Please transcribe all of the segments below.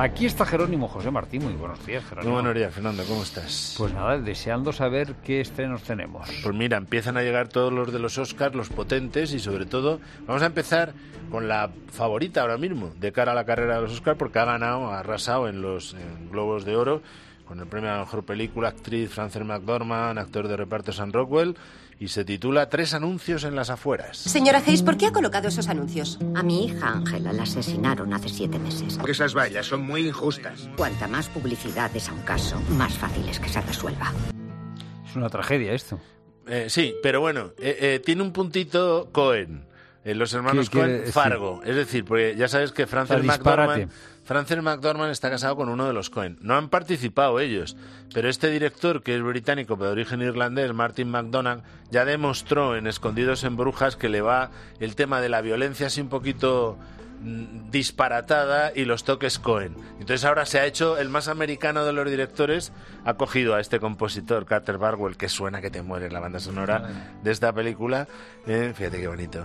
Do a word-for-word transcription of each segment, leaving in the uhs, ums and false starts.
Aquí está Jerónimo José Martín. Muy buenos días, Jerónimo. Muy buenos días, Fernando. ¿Cómo estás? Pues nada, deseando saber qué estrenos tenemos. Pues mira, empiezan a llegar todos los de los Oscars, los potentes, y sobre todo vamos a empezar con la favorita ahora mismo de cara a la carrera de los Oscars, porque ha ganado, ha arrasado en los en Globos de Oro con el premio a la mejor película, actriz Frances McDormand, actor de reparto Sam Rockwell, y se titula Tres anuncios en las afueras. Señora Hayes, ¿por qué ha colocado esos anuncios? A mi hija Ángela la asesinaron hace siete meses. Esas vallas son muy injustas. Cuanta más publicidad des a un caso, más fácil es que se resuelva. Es una tragedia esto. Eh, sí, pero bueno, eh, eh, tiene un puntito Cohen. Eh, los hermanos Cohen, Fargo. Sí. Es decir, porque ya sabes que Frances McDormand, Frances McDormand está casado con uno de los Cohen. No han participado ellos, pero este director, que es británico pero de origen irlandés, Martin McDonagh, ya demostró en Escondidos en Brujas que le va el tema de la violencia así un poquito mmm, disparatada y los toques Cohen. Entonces ahora se ha hecho el más americano de los directores, ha cogido a este compositor, Carter Barwell, que suena que te muere la banda sonora de esta película. Eh, fíjate qué bonito.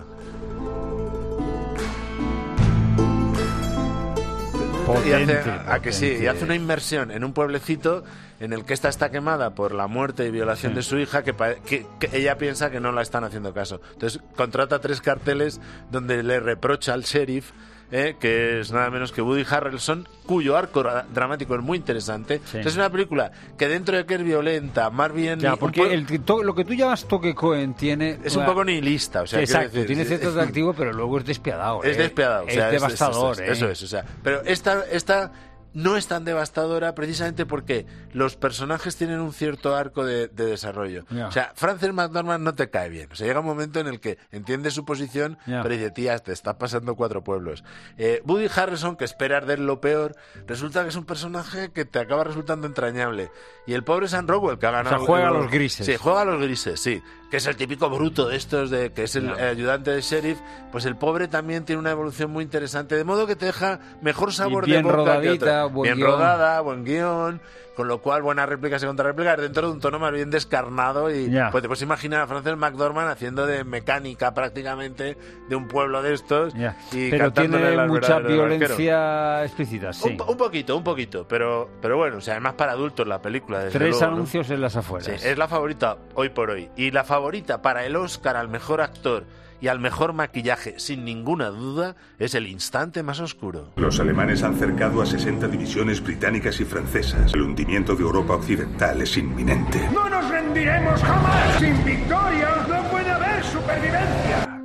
Potente, y hace, potente. a que sí, y hace una inmersión en un pueblecito en el que esta está quemada por la muerte y violación sí. de su hija, que, que, que ella piensa que no la están haciendo caso. Entonces contrata tres carteles donde le reprocha al sheriff, eh, que es nada menos que Woody Harrelson, cuyo arco dramático es muy interesante. Sí. Es una película que dentro de que es violenta, más bien... Ya, porque po- el, to- lo que tú llamas toque Cohen tiene... Es un poco nihilista, o sea... Exacto, decir, tiene cierto atractivo, pero luego es despiadado. Es eh. despiadado. Es o sea, devastador, es, es, eh. Eso es, o sea... Pero esta... esta no es tan devastadora precisamente porque los personajes tienen un cierto arco de, de desarrollo. Yeah. O sea, Frances McDormand no te cae bien. O sea, llega un momento en el que entiende su posición, yeah. pero dice, tía, te está pasando cuatro pueblos. Eh, Woody Harrelson, que esperas de él lo peor, resulta que es un personaje que te acaba resultando entrañable. Y el pobre Sam Rockwell, que ha ganado... O sea, juega el, a los grises. Sí, juega a los grises, sí. Que es el típico bruto de estos, de que es el yeah. ayudante del sheriff. Pues el pobre también tiene una evolución muy interesante, de modo que te deja mejor sabor y bien de boca rodadita, que otra. Buen bien guión. rodada, buen guión, con lo cual buenas réplicas y contrarréplicas dentro de un tono más bien descarnado y yeah. pues te puedes imaginar a Frances McDormand haciendo de mecánica prácticamente de un pueblo de estos yeah. y pero cantándole tiene mucha violencia barquero. explícita, sí. Un, un poquito, un poquito, pero pero bueno, o sea, además para adultos la película. Desde Tres luego, anuncios ¿no? en las afueras. Sí, es la favorita hoy por hoy y la favorita para el Oscar al mejor actor y al mejor maquillaje, sin ninguna duda, es El instante más oscuro. Los alemanes han cercado a sesenta divisiones británicas y francesas. El hundimiento de Europa Occidental es inminente. ¡No nos rendiremos jamás! ¡Sin victoria no puede haber supervivencia!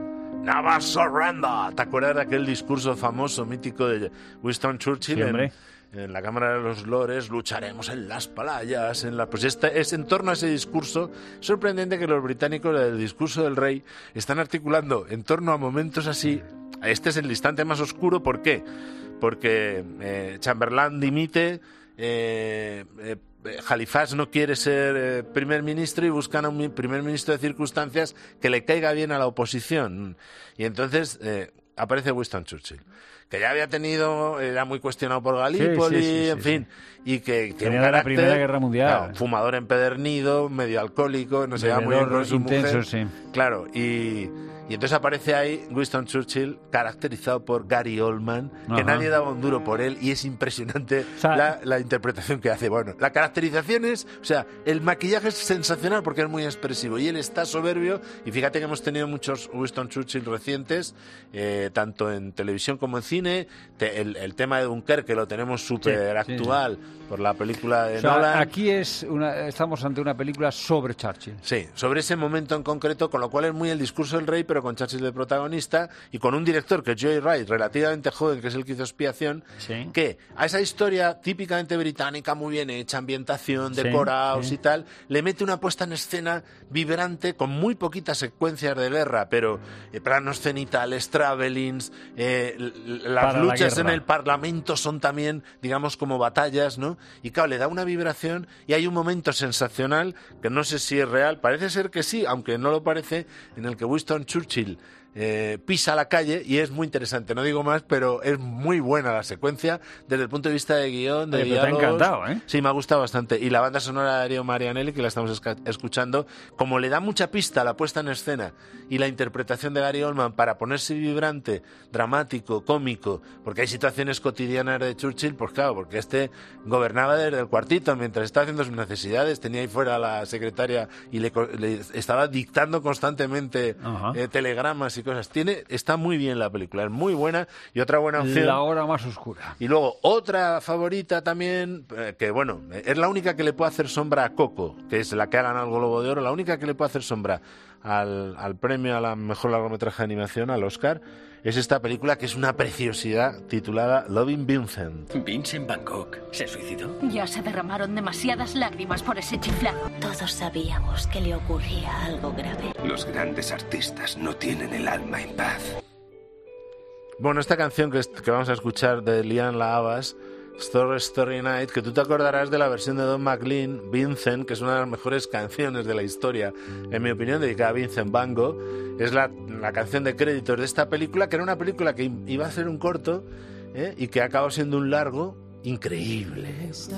Never surrender. ¿Te acuerdas de aquel discurso famoso, mítico de Winston Churchill? Sí, hombre. En, en la Cámara de los Lores, lucharemos en las playas, en la... Pues este, es en torno a ese discurso sorprendente que los británicos, el discurso del rey, están articulando en torno a momentos así. Este es el instante más oscuro, ¿por qué? Porque eh, Chamberlain dimite, eh, eh, Halifax no quiere ser eh, primer ministro y buscan a un primer ministro de circunstancias que le caiga bien a la oposición. Y entonces eh, aparece Winston Churchill, que ya había tenido, era muy cuestionado por Galípoli, sí, sí, sí, en sí, fin, sí. y que tiene un carácter, la Primera Guerra Mundial. Claro, fumador empedernido, medio alcohólico, no se lleva muy bien con su intenso, mujer. Sí. Claro, y... Y entonces aparece ahí Winston Churchill, caracterizado por Gary Oldman, que Ajá. nadie daba un duro por él, y es impresionante o sea, la, la interpretación que hace. Bueno, la caracterización es, o sea, el maquillaje es sensacional porque es muy expresivo, y él está soberbio, y fíjate que hemos tenido muchos Winston Churchill recientes, eh, tanto en televisión como en cine. Te, el, el tema de Dunkerque lo tenemos súper sí, actual sí, sí. por la película de o sea, Nolan. Aquí es una, estamos ante una película sobre Churchill. Sí, sobre ese momento en concreto, con lo cual es muy el discurso del rey, pero con Churchill de protagonista y con un director que es Joy Wright, relativamente joven, que es el que hizo Expiación, sí. que a esa historia típicamente británica, muy bien hecha, ambientación, sí, decorados sí. y tal, le mete una puesta en escena vibrante con muy poquitas secuencias de guerra, pero eh, planos cenitales, travelings, eh, las Para luchas en el Parlamento son también, digamos, como batallas, ¿no? Y claro, le da una vibración y hay un momento sensacional que no sé si es real, parece ser que sí, aunque no lo parece, en el que Winston Churchill eh, pisa la calle y es muy interesante. No digo más, pero es muy buena la secuencia desde el punto de vista de guión, de Oye, diálogos. Te ha encantado, ¿eh? Sí, me ha gustado bastante. Y la banda sonora de Dario Marianelli, que la estamos escuchando, como le da mucha pista a la puesta en escena y la interpretación de Gary Oldman para ponerse vibrante, dramático, cómico, porque hay situaciones cotidianas de Churchill, pues claro, porque este gobernaba desde el cuartito mientras estaba haciendo sus necesidades, tenía ahí fuera a la secretaria y le, le estaba dictando constantemente eh, telegramas y cosas. Tiene, está muy bien la película, es muy buena. Y otra buena opción... La hora más oscura. Y luego otra favorita también, eh, que bueno, es la única que le puede hacer sombra a Coco, que es la que ha ganado el Globo de Oro, la única que le puede hacer sombra al, al premio a la mejor largometraje de animación, al Oscar, es esta película que es una preciosidad titulada Loving Vincent. Vincent Van Gogh se suicidó. Ya se derramaron demasiadas lágrimas por ese chiflado. Todos sabíamos que le ocurría algo grave. Los grandes artistas no tienen el alma en paz. Bueno, esta canción que, que vamos a escuchar de Liam Lahavas, Story Story Night, que tú te acordarás de la versión de Don McLean, Vincent, que es una de las mejores canciones de la historia, en mi opinión, dedicada a Vincent Van Gogh. Es la, la canción de créditos de esta película, que era una película que iba a ser un corto, ¿eh? Y que acabó siendo un largo increíble.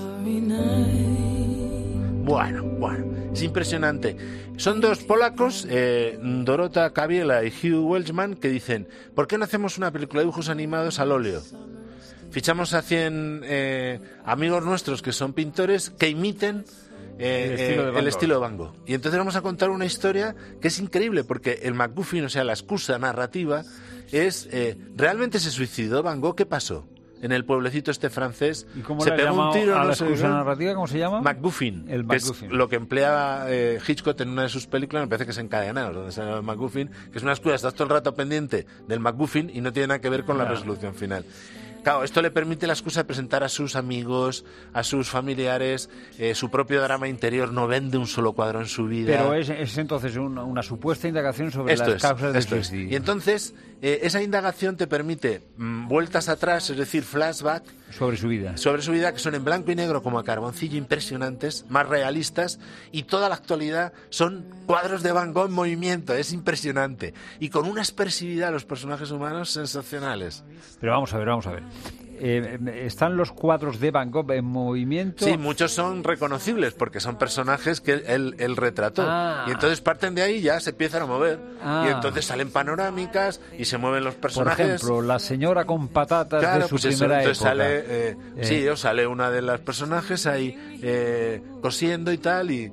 Bueno, bueno, es impresionante. Son dos polacos, eh, Dorota Kabiela y Hugh Welchman, que dicen: ¿por qué no hacemos una película de dibujos animados al óleo? Fichamos a cien eh, amigos nuestros que son pintores que imiten eh, el, estilo, eh, de el estilo de Van Gogh. Y entonces vamos a contar una historia que es increíble, porque el MacGuffin, o sea, la excusa narrativa, es eh, ¿realmente se suicidó Van Gogh? ¿Qué pasó? En el pueblecito este francés. ¿Y cómo se le pegó un tiro a no la sé, excusa narrativa? ¿Cómo se llama? MacGuffin. El MacGuffin. Que es lo que emplea eh, Hitchcock en una de sus películas, me parece que es Encadenados, donde sale el MacGuffin, que es una excusa, estás todo el rato pendiente del MacGuffin y no tiene nada que ver con la resolución final. Claro, esto le permite la excusa de presentar a sus amigos, a sus familiares, eh, su propio drama interior. No vende un solo cuadro en su vida. Pero es, es entonces una, una supuesta indagación sobre esto las es, causas del esto suicidio. Es. Y entonces, eh, esa indagación te permite mmm, vueltas atrás, es decir, flashback. Sobre su vida. Sobre su vida, que son en blanco y negro como a carboncillo, impresionantes, más realistas, y toda la actualidad son cuadros de Van Gogh en movimiento. Es impresionante. Y con una expresividad los personajes humanos sensacionales. Pero vamos a ver, vamos a ver. Eh, ¿Están los cuadros de Van Gogh en movimiento? Sí, muchos son reconocibles porque son personajes que él, él retrató. Ah. Y entonces parten de ahí y ya se empiezan a mover. Ah. Y entonces salen panorámicas y se mueven los personajes. Por ejemplo, la señora con patatas claro, de su pues eso, primera entonces época. Sale, eh, eh. Sí, o sale una de las personajes ahí eh, cosiendo y tal, y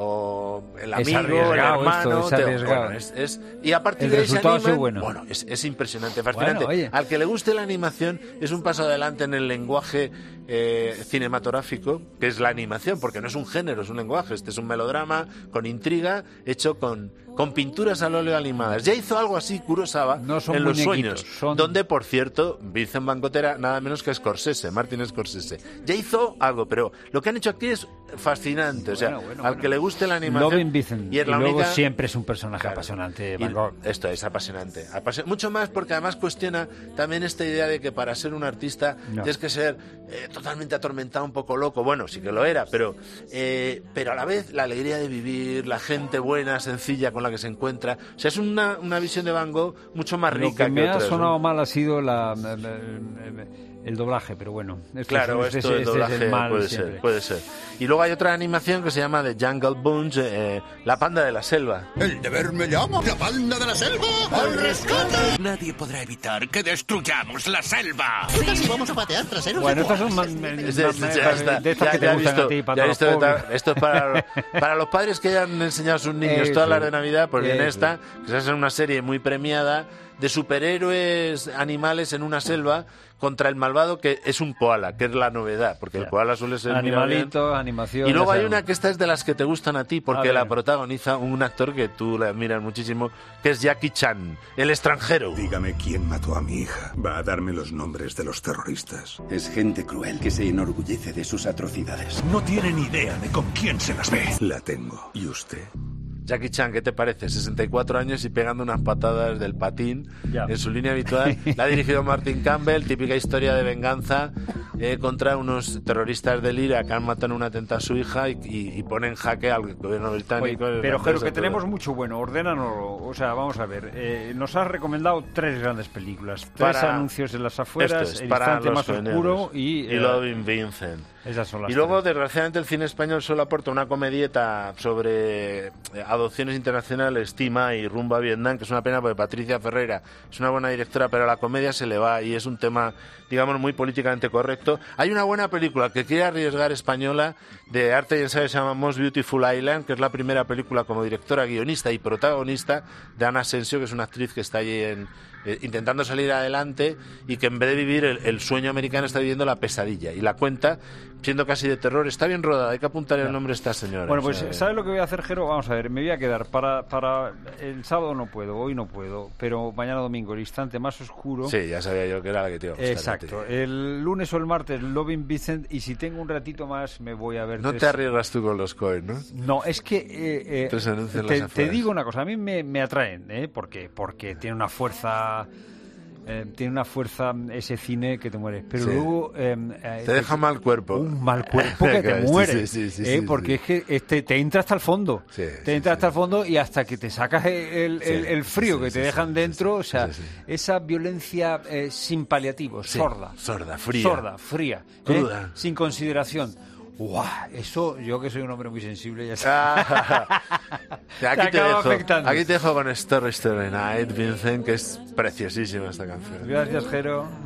o el amigo, el hermano, esto, es te, bueno, es, es, y a partir el de ahí se animan, bueno, bueno es, es impresionante, fascinante. Bueno, al que le guste la animación es un paso adelante en el lenguaje eh, cinematográfico, que es la animación, porque no es un género, es un lenguaje. Este es un melodrama con intriga, hecho con, con pinturas al óleo animadas. Ya hizo algo así Kurosawa no son en Los Sueños, son... donde, por cierto, Vincent Van Gogh era nada menos que Scorsese, Martin Scorsese. Ya hizo algo, pero lo que han hecho aquí es fascinante. O sea, bueno, bueno, al bueno. que le guste la animación... Loving Vincent. Y, es la y luego única... siempre es un personaje claro. apasionante, Van Gogh. Y esto es apasionante. Apasio... Mucho más porque además cuestiona también esta idea de que para ser un artista no. tienes que ser eh, totalmente atormentado, un poco loco. Bueno, sí que lo era, pero, eh, pero a la vez la alegría de vivir, la gente buena, sencilla con la que se encuentra. O sea, es una, una visión de Van Gogh mucho más rica que, me que ha otras, sonado ¿no? mal ha sido la, el, el doblaje, pero bueno. Este claro, es, esto este, del doblaje este es el mal puede siempre. ser, puede ser. Y luego hay otra animación que se llama The Jungle Bunch, eh, La Panda de la Selva. El deber me llama, la panda de la selva, al rescate. Nadie podrá evitar que destruyamos la selva. Sí, vamos a patear traseros. Bueno, estas son más, de, de, de, de estas que te gustan a ti, para visto, esto es para, para los padres que hayan enseñado a sus niños todas las de Navidad, pues viene esta, que se hace una serie muy premiada de superhéroes animales en una selva contra el malvado, que es un koala, que es la novedad, porque el koala suele ser animalito, animación. Y luego hay una que esta es de las que te gustan a ti, porque a la protagoniza un actor que tú le admiras muchísimo, que es Jackie Chan, el extranjero. Dígame quién mató a mi hija. Va a darme los nombres de los terroristas. Es gente cruel que se enorgullece de sus atrocidades. No tiene ni idea de con quién se las ve. La tengo. ¿Y usted? Jackie Chan, ¿qué te parece? sesenta y cuatro años y pegando unas patadas del patín ya. en su línea habitual. La ha dirigido Martin Campbell, típica historia de venganza eh, contra unos terroristas del Irak que han matado en un atentado a su hija y, y, y ponen en jaque al gobierno británico. Oye, pero Jero, que tenemos mucho bueno, ordénanos. O sea, vamos a ver, eh, nos has recomendado tres grandes películas, tres para, anuncios en las afueras, es, El instante más oscuro y... Y eh, Loving Vincent. Esas son las y luego, tres. desgraciadamente, el cine español solo aporta una comedieta sobre adopciones internacionales, Tima y Rumbo a Vietnam, que es una pena porque Patricia Ferreira es una buena directora, pero la comedia se le va y es un tema, digamos, muy políticamente correcto. Hay una buena película que quiere arriesgar española de arte y ensayo, se llama Most Beautiful Island, que es la primera película como directora, guionista y protagonista de Ana Asensio, que es una actriz que está allí en, eh, intentando salir adelante y que en vez de vivir el, el sueño americano está viviendo la pesadilla y la cuenta siendo casi de terror. Está bien rodada, hay que apuntar el nombre de esta señora. Bueno, pues o sea, ¿sabes lo que voy a hacer, Jero? Vamos a ver, me voy a quedar para, para el sábado no puedo, hoy no puedo, pero mañana domingo, el instante más oscuro. Sí, ya sabía yo que era la que te iba a gustar. Exacto, el lunes o el martes Loving Vincent, y si tengo un ratito más me voy a ver. No tres... te arriesgas tú con los Coen, ¿no? No, es que eh, eh, te, te digo una cosa, a mí me, me atraen, ¿eh? Porque, porque tiene una fuerza... Eh, tiene una fuerza ese cine que te mueres, pero sí. luego eh, te, te deja mal cuerpo, un mal cuerpo que te muere, sí, sí, sí, eh, sí, porque sí. es que este, te entra hasta el fondo, sí, te entra sí, hasta sí. el fondo y hasta que te sacas el, el, el frío sí, que te sí, dejan sí, dentro, sí, o sea, sí, sí. esa violencia eh, sin paliativos, sí, sorda, sorda, fría, sorda, fría, cruda, eh, sin consideración. ¡Guau! Eso, yo que soy un hombre muy sensible, ya sabes. aquí, te te dejo, afectando. aquí te dejo con Story Story Night, Vincent, que es preciosísima esta canción. Gracias, Jero.